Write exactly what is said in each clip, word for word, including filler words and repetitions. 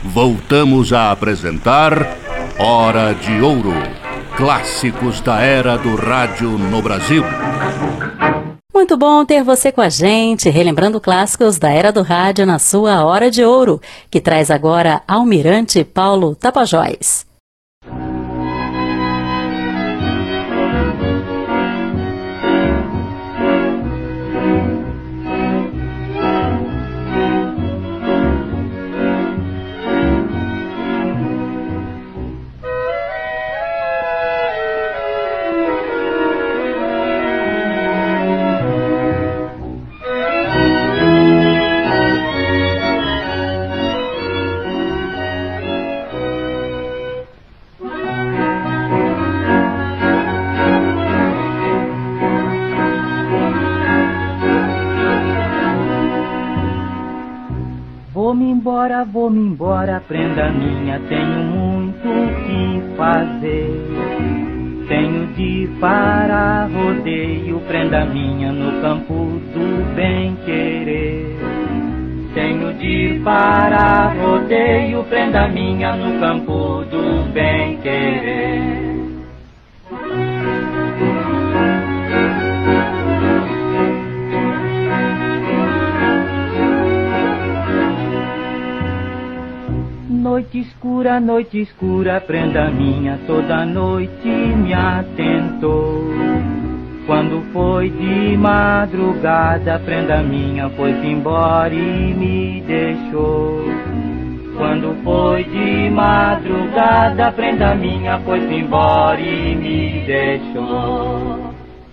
voltamos a apresentar Hora de Ouro, clássicos da era do rádio no Brasil. Muito bom ter você com a gente, relembrando clássicos da era do rádio na sua Hora de Ouro, que traz agora Almirante Paulo Tapajós. Vou-me embora, vou-me embora, prenda minha, tenho muito o que fazer. Tenho de ir para rodeio, prenda minha, no campo do bem-querer. Tenho de ir para rodeio, prenda minha, no campo do bem-querer. Noite escura, noite escura, prenda minha, toda noite me atentou. Quando foi de madrugada, prenda minha, foi-se embora e me deixou. Quando foi de madrugada, prenda minha, foi-se embora e me deixou.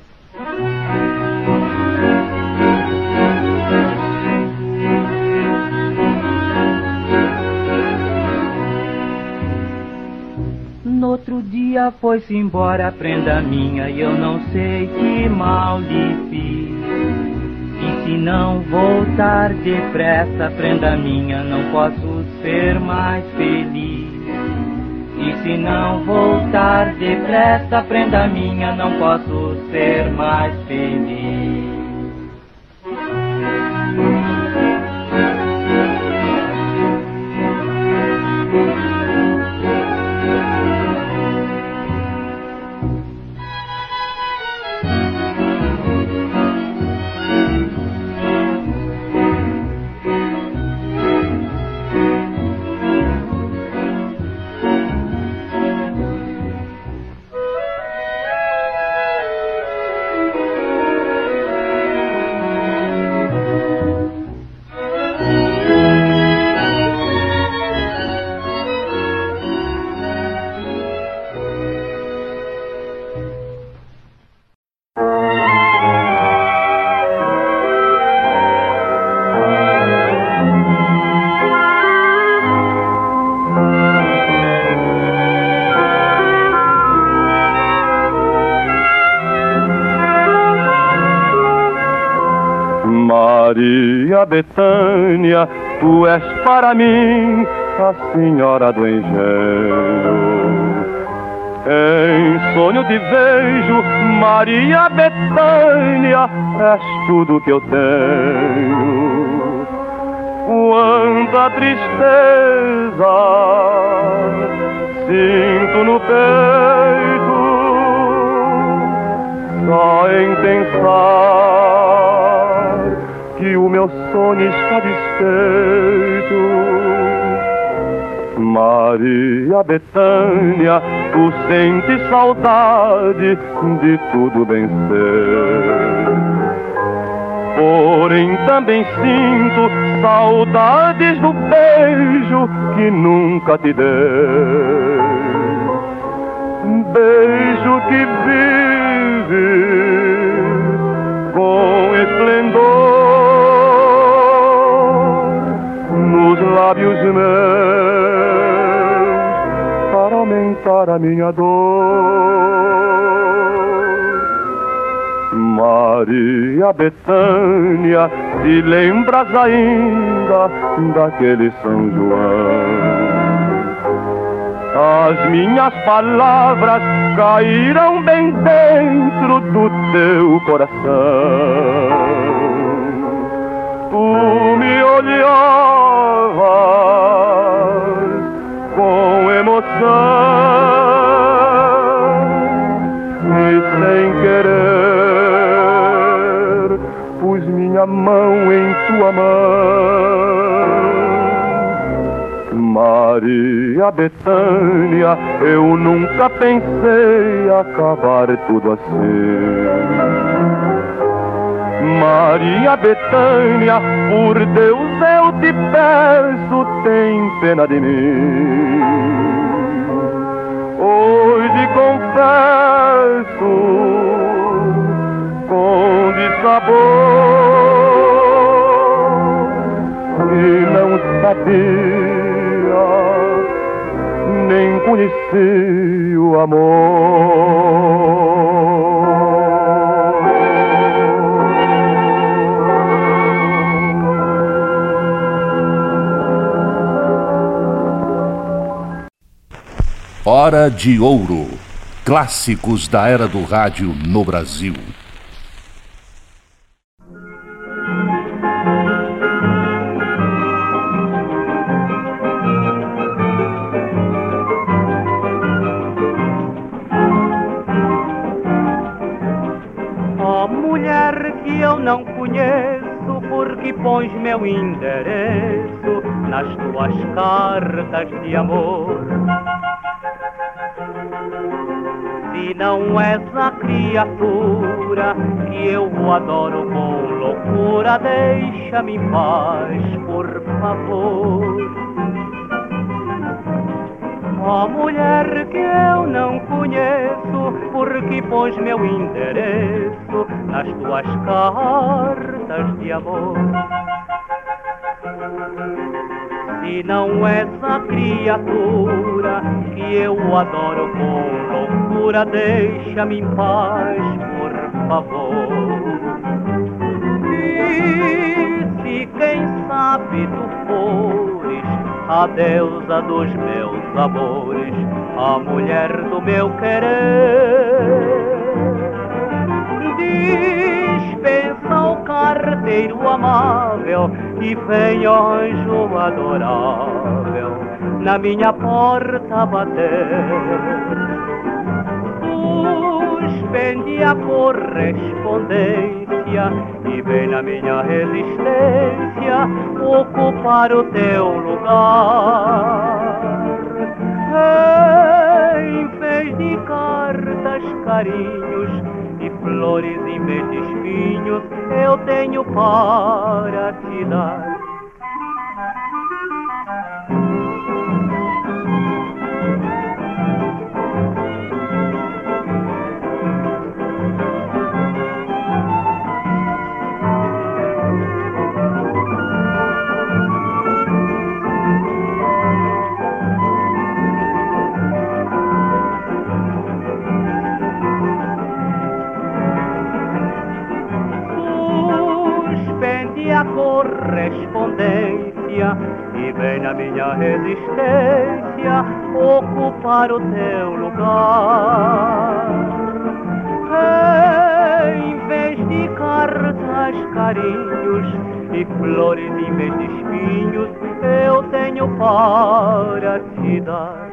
No outro dia foi-se embora, prenda minha, e eu não sei que mal lhe fiz. E se não voltar depressa, prenda minha, não posso ser mais feliz. E se não voltar depressa, prenda minha, não posso ser mais feliz. Maria Bethânia, tu és para mim a senhora do engenho. Em sonho te vejo, Maria Bethânia, és tudo que eu tenho. Quanta tristeza sinto no peito, só em pensar que o meu sonho está desfeito. Maria Bethânia, tu sentes saudade de tudo bem ser. Porém também sinto saudades do beijo que nunca te dei. Beijo que vive com esplendor nos lábios meus para aumentar a minha dor. Maria Bethânia, te lembras ainda daquele São João? As minhas palavras caíram bem dentro do teu coração. Tu me olhavas Maria Bethânia, eu nunca pensei acabar tudo assim. Maria Bethânia, por Deus eu te peço, tem pena de mim. Hoje confesso com dissabor que não sabia, nem conheci o amor. Hora de Ouro. Clássicos da era do rádio no Brasil. Ó mulher que eu não conheço, porque pões meu endereço nas tuas cartas de amor. Se não és a criatura que eu adoro com loucura, deixa-me em paz, por favor. Ó mulher que eu não conheço, porque pôs meu endereço nas tuas cartas de amor. Se não és a criatura que eu adoro com loucura, deixa-me em paz, por favor. E se quem sabe tu fores a deusa dos meus amores, a mulher do meu querer, dispensa o carteiro amável e vem, ó anjo adorável, na minha porta bater. Suspende a correspondência e vem na minha resistência ocupar o teu lugar. Em vez de cartas, carinhos e flores em vez de espinhos, eu tenho para te dar. Correspondência e vem na minha resistência ocupar o teu lugar. Em vez de cartas, carinhos e flores em vez de espinhos, eu tenho para te dar.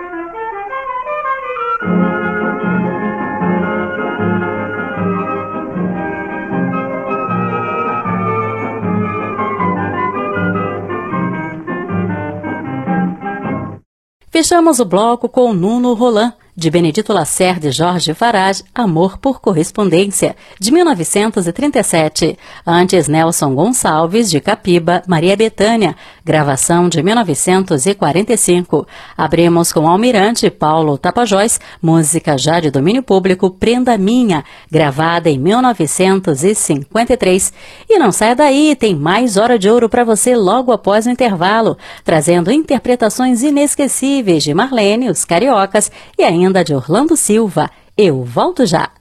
Fechamos o bloco com Nuno Roland, de Benedito Lacerda e Jorge Farage, Amor por Correspondência, de mil novecentos e trinta e sete. Antes, Nelson Gonçalves, de Capiba, Maria Bethânia, gravação de mil novecentos e quarenta e cinco. Abrimos com Almirante Paulo Tapajós, música já de domínio público, Prenda Minha, gravada em mil novecentos e cinquenta e três. E não saia daí, tem mais Hora de Ouro para você logo após o intervalo, trazendo interpretações inesquecíveis de Marlene, os Cariocas e ainda de Orlando Silva. Eu volto já!